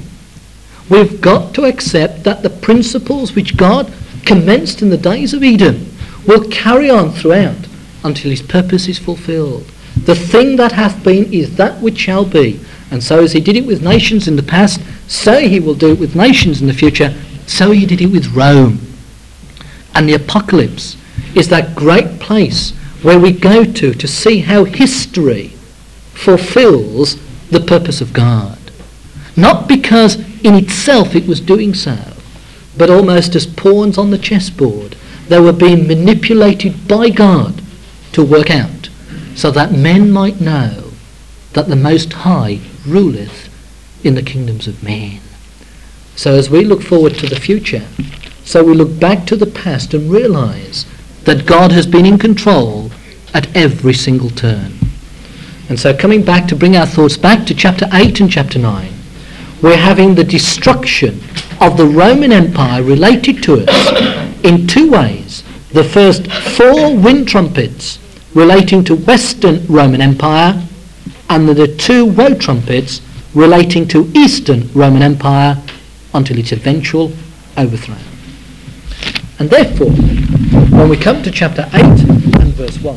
We've got to accept that the principles which God commenced in the days of Eden will carry on throughout until his purpose is fulfilled. The thing that hath been is that which shall be. And so as he did it with nations in the past, so he will do it with nations in the future. So he did it with Rome. And the apocalypse is that great place where we go to see how history fulfills the purpose of God. Not because in itself it was doing so, but almost as pawns on the chessboard. They were being manipulated by God to work out, so that men might know that the Most High ruleth in the kingdoms of men. So as we look forward to the future, so we look back to the past and realise that God has been in control at every single turn. And so coming back to bring our thoughts back to chapter 8 and chapter 9, we're having the destruction of the Roman Empire related to us in two ways. The first 4 wind trumpets relating to Western Roman Empire, and the 2 woe trumpets relating to Eastern Roman Empire until its eventual overthrow. And therefore, when we come to chapter 8 and verse 1,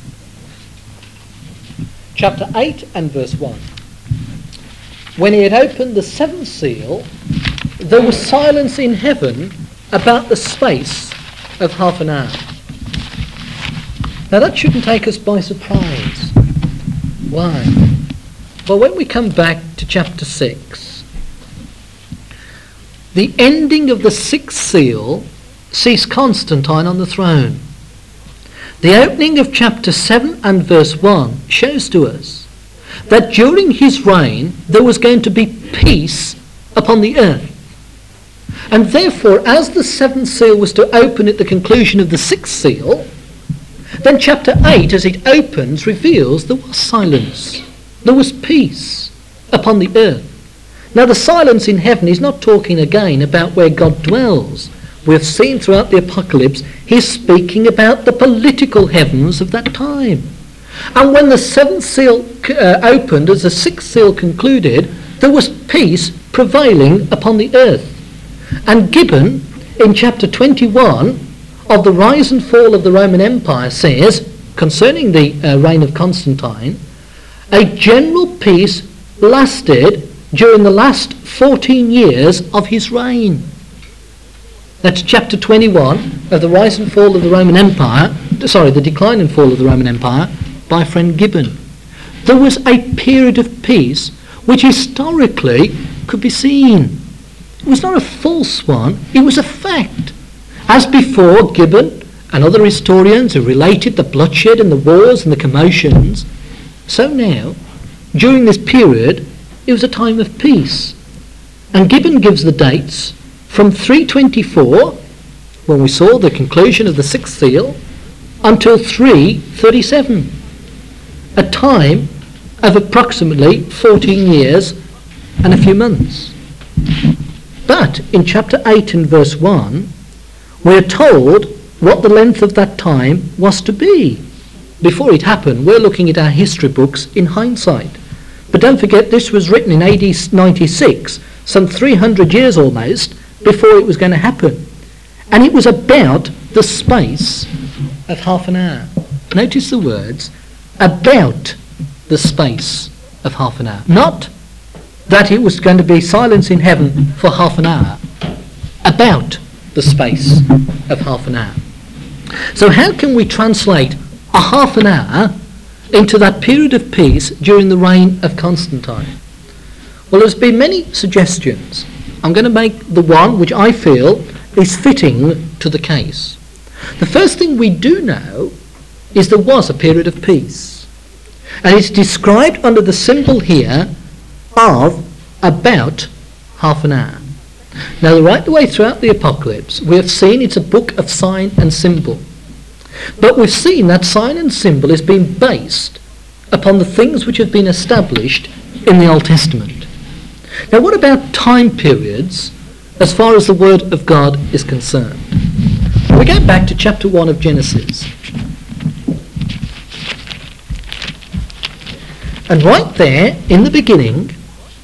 chapter 8 and verse 1, when he had opened the 7th seal, there was silence in heaven about the space of half an hour. Now that shouldn't take us by surprise. Why? Well, when we come back to chapter 6, the ending of the 6th seal sees Constantine on the throne. The opening of chapter 7 and verse 1 shows to us that during his reign there was going to be peace upon the earth. And therefore, as the 7th seal was to open at the conclusion of the 6th seal, then chapter 8, as it opens, reveals there was silence. There was peace upon the earth. Now the silence in heaven is not talking again about where God dwells. We've seen throughout the Apocalypse, he's speaking about the political heavens of that time. And when the 7th seal opened, as the 6th seal concluded, there was peace prevailing upon the earth. And Gibbon, in chapter 21 of the rise and fall of the Roman Empire, says, concerning the reign of Constantine, a general peace lasted during the last 14 years of his reign. That's chapter 21 of the rise and fall of the Roman Empire, the decline and fall of the Roman Empire, by friend Gibbon. There was a period of peace which historically could be seen. It was not a false one, it was a fact. As before, Gibbon and other historians who related the bloodshed and the wars and the commotions, so now, during this period, it was a time of peace. And Gibbon gives the dates from 324, when we saw the conclusion of the 6th seal, until 337, a time of approximately 14 years and a few months. But in chapter 8 and verse 1, we are told what the length of that time was to be. Before it happened, we're looking at our history books in hindsight. But don't forget, this was written in AD 96, some 300 years almost, before it was going to happen. And it was about the space of half an hour. Notice the words, about the space of half an hour. Not that it was going to be silence in heaven for half an hour. About the space of half an hour. So how can we translate a half an hour into that period of peace during the reign of Constantine? Well, there's been many suggestions. I'm going to make the one which I feel is fitting to the case. The first thing we do know is there was a period of peace. And it's described under the symbol here of about half an hour. Now, right the way throughout the Apocalypse, we have seen it's a book of sign and symbol. But we've seen that sign and symbol is being based upon the things which have been established in the Old Testament. Now, what about time periods as far as the Word of God is concerned? We go back to chapter 1 of Genesis. And right there, in the beginning,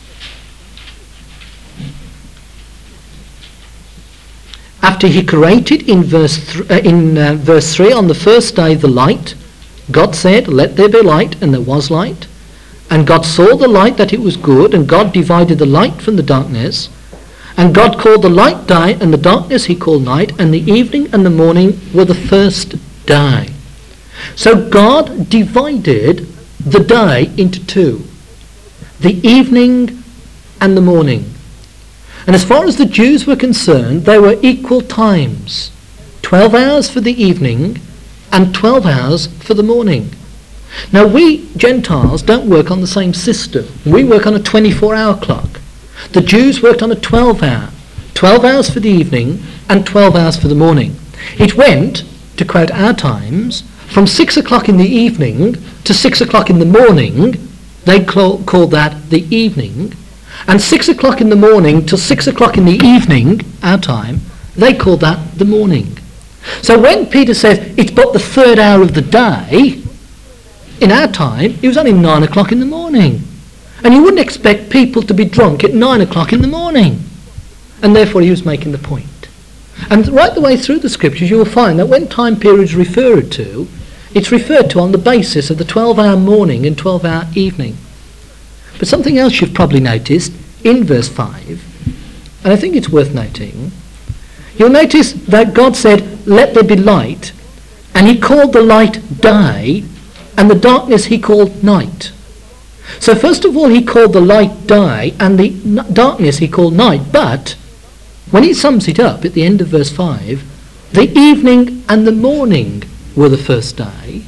after he created in verse 3, on the first day the light, God said, "Let there be light," and there was light. And God saw the light that it was good, and God divided the light from the darkness. And God called the light day, and the darkness he called night, and the evening and the morning were the first day. So God divided the day into two, the evening and the morning. And as far as the Jews were concerned, they were equal times, 12 hours for the evening and 12 hours for the morning. Now we Gentiles don't work on the same system. We work on a 24-hour clock. The Jews worked on a 12-hour, 12 hours for the evening and 12 hours for the morning. It went, to quote our times, from 6 o'clock in the evening to 6 o'clock in the morning. They called that the evening. And 6 o'clock in the morning till 6 o'clock in the evening, our time, they called that the morning. So when Peter says it's but the third hour of the day, in our time, it was only 9 o'clock in the morning. And you wouldn't expect people to be drunk at 9 o'clock in the morning. And therefore he was making the point. And right the way through the scriptures you will find that when time periods are referred to, it's referred to on the basis of the 12-hour morning and 12-hour evening. But something else you've probably noticed in verse 5, and I think it's worth noting, you'll notice that God said, "Let there be light," and he called the light day, and the darkness he called night. So first of all he called the light day, and the darkness he called night, but when he sums it up at the end of verse 5, the evening and the morning were the first day.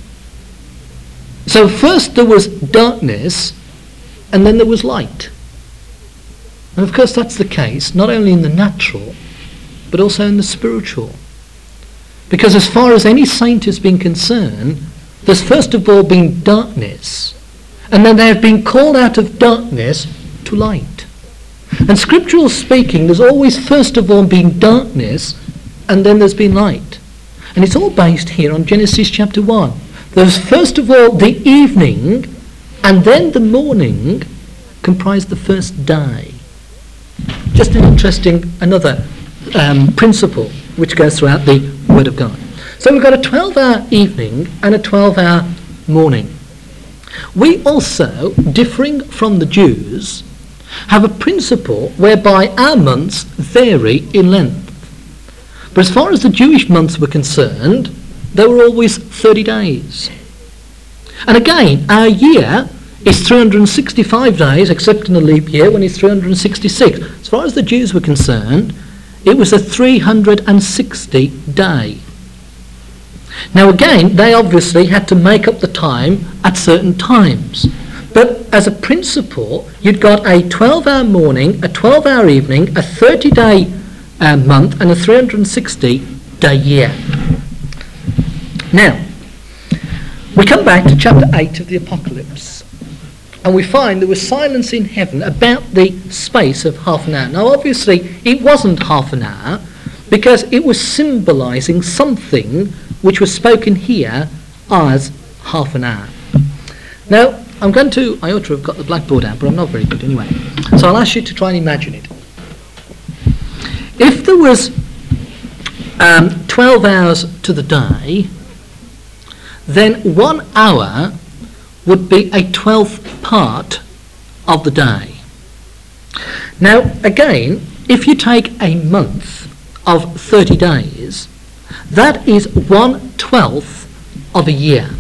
So first there was darkness, and then there was light. And of course that's the case not only in the natural but also in the spiritual. Because as far as any saint has been concerned, there's first of all been darkness, and then they have been called out of darkness to light. And scriptural speaking, there's always first of all been darkness, and then there's been light. And it's all based here on Genesis chapter 1. There's first of all the evening, and then the morning comprised the first day. Just an interesting, another principle which goes throughout the Word of God. So we've got a 12-hour evening and a 12-hour morning. We also, differing from the Jews, have a principle whereby our months vary in length. But as far as the Jewish months were concerned, they were always 30 days. And again, our year is 365 days, except in the leap year when it's 366. As far as the Jews were concerned, it was a 360 day. Now again, they obviously had to make up the time at certain times. But as a principle, you'd got a 12-hour morning, a 12-hour evening, a 30-day month, and a 360-day year. Now, we come back to chapter 8 of the Apocalypse, and we find there was silence in heaven about the space of half an hour. Now, obviously, it wasn't half an hour, because it was symbolising something which was spoken here as half an hour. Now, I ought to have got the blackboard out, but I'm not very good anyway. So I'll ask you to try and imagine it. If there was 12 hours to the day, then 1 hour would be a 12th part of the day. Now, again, if you take a month of 30 days, that is 1/12 of a year.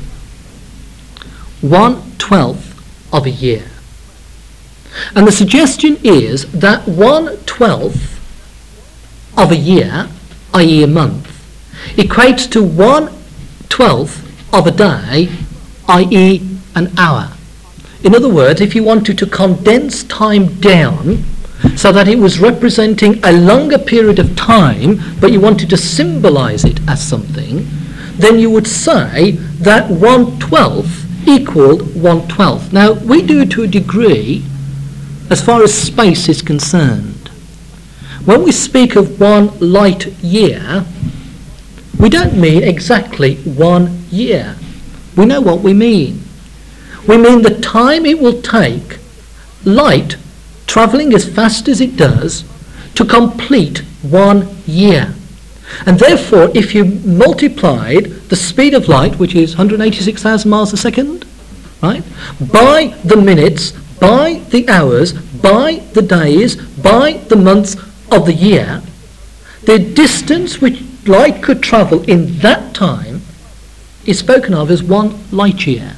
1/12 of a year. And the suggestion is that 1/12 of a year, i.e. a month, equates to 1/12 of a day, i.e. an hour. In other words, if you wanted to condense time down so that it was representing a longer period of time, but you wanted to symbolise it as something, then you would say that 1/12 equaled 1/12. Now, we do it to a degree as far as space is concerned. When we speak of 1 light year, we don't mean exactly 1 year. We know what we mean. We mean the time it will take light travelling as fast as it does to complete 1 year. And therefore, if you multiplied the speed of light, which is 186,000 miles a second, right, by the minutes, by the hours, by the days, by the months of the year, the distance which light could travel in that time is spoken of as 1 light year,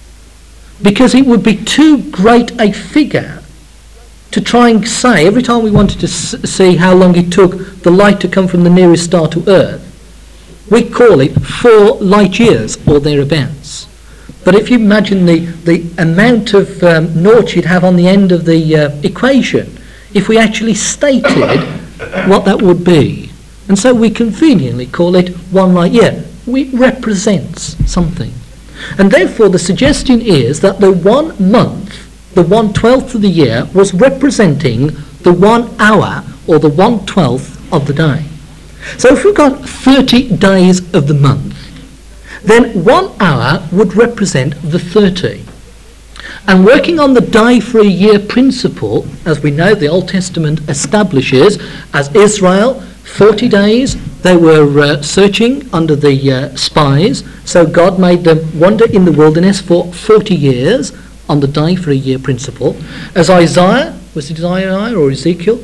because it would be too great a figure to try and say, every time we wanted to see how long it took the light to come from the nearest star to Earth, we call it 4 light years or thereabouts. But if you imagine the amount of nought you'd have on the end of the equation, if we actually stated what that would be. And so we conveniently call it 1 light year. It represents something. And therefore the suggestion is that the 1 month, the 1/12th of the year, was representing the 1 hour or the 1/12th of the day. So if we've got 30 days of the month, then 1 hour would represent the 30. And working on the day for a year principle, as we know the Old Testament establishes, as Israel, 40 days they were searching under the spies, so God made them wander in the wilderness for 40 years on the day for a year principle. As Isaiah, was it Isaiah or Ezekiel,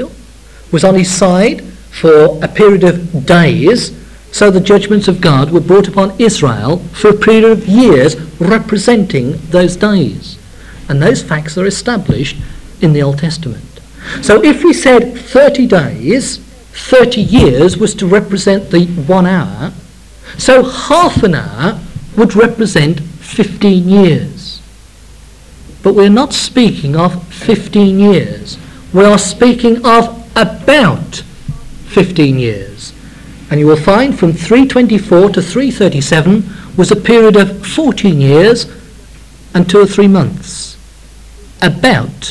was on his side for a period of days, so the judgments of God were brought upon Israel for a period of years representing those days. And those facts are established in the Old Testament. So if we said 30 days, 30 years was to represent the 1 hour, so half an hour would represent 15 years. But we're not speaking of 15 years. We are speaking of about 15 years. And you will find from 324 to 337 was a period of 14 years and 2 or 3 months. About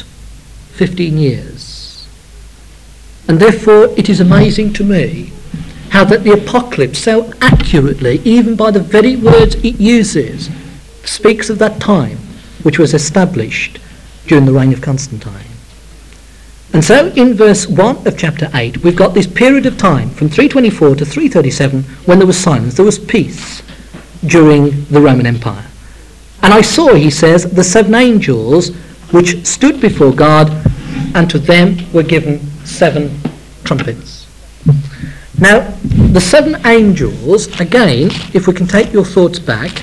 15 years. And therefore it is amazing to me how that the Apocalypse so accurately, even by the very words it uses, speaks of that time which was established during the reign of Constantine. And so in verse 1 of chapter 8 we've got this period of time from 324 to 337 when there was silence, there was peace during the Roman Empire. And I saw, he says, the 7 angels which stood before God, and to them were given 7 trumpets. Now the 7 angels, again, if we can take your thoughts back,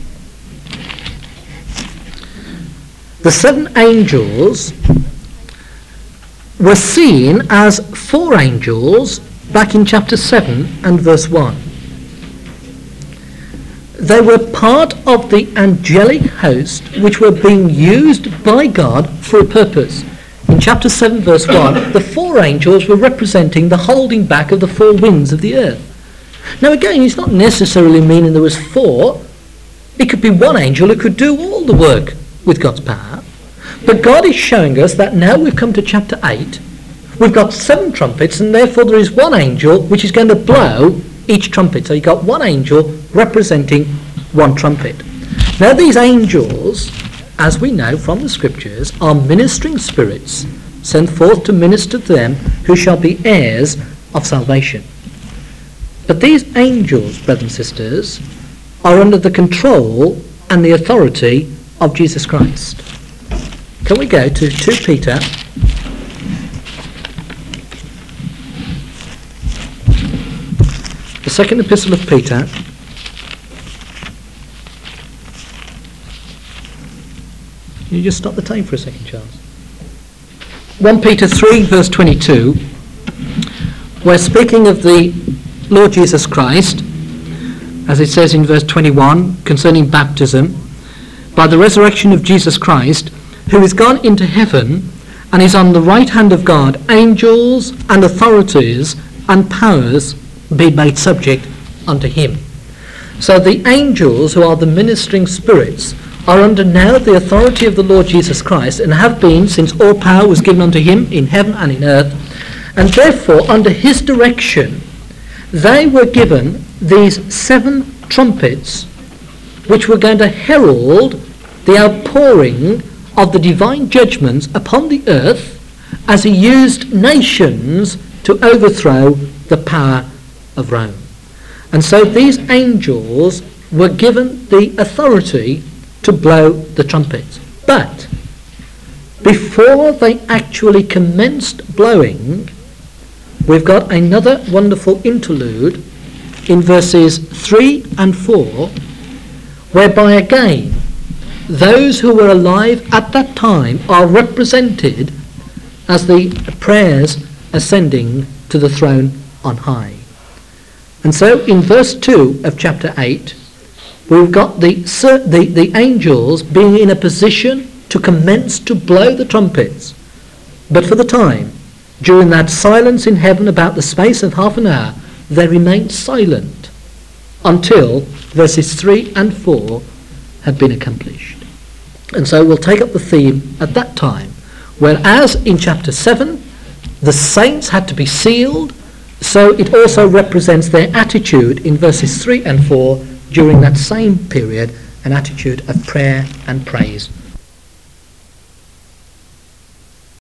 the 7 angels were seen as 4 angels back in chapter 7 and verse 1. They were part of the angelic host which were being used by God for a purpose. In chapter 7 verse 1, the 4 angels were representing the holding back of the 4 winds of the earth. Now again, it's not necessarily meaning there was 4. It could be 1 angel who could do all the work with God's power. But God is showing us that now we've come to chapter 8, we've got 7 trumpets, and therefore there is 1 angel which is going to blow each trumpet. So you've got 1 angel representing 1 trumpet. Now these angels, as we know from the scriptures, are ministering spirits sent forth to minister to them who shall be heirs of salvation. But these angels, brothers and sisters, are under the control and the authority of Jesus Christ. Can we go to 2 Peter the second epistle of Peter, can you just stop the tape for a second, Charles? 1 Peter 3 verse 22, we're speaking of the Lord Jesus Christ, as it says in verse 21 concerning baptism, by the resurrection of Jesus Christ, who is gone into heaven and is on the right hand of God, angels and authorities and powers be made subject unto him. So the angels, who are the ministering spirits, are under now the authority of the Lord Jesus Christ, and have been since all power was given unto him in heaven and in earth, and therefore under his direction they were given these 7 trumpets which were going to herald the outpouring of the divine judgments upon the earth as he used nations to overthrow the power of Rome. And so these angels were given the authority to blow the trumpets. But before they actually commenced blowing, we've got another wonderful interlude in verses 3 and 4 whereby again those who were alive at that time are represented as the prayers ascending to the throne on high. And so in verse 2 of chapter 8, we've got the angels being in a position to commence to blow the trumpets. But for the time, during that silence in heaven about the space of half an hour, they remained silent until verses 3 and 4 had been accomplished. And so we'll take up the theme at that time, whereas in chapter 7 the saints had to be sealed, so it also represents their attitude in verses 3 and 4 during that same period, an attitude of prayer and praise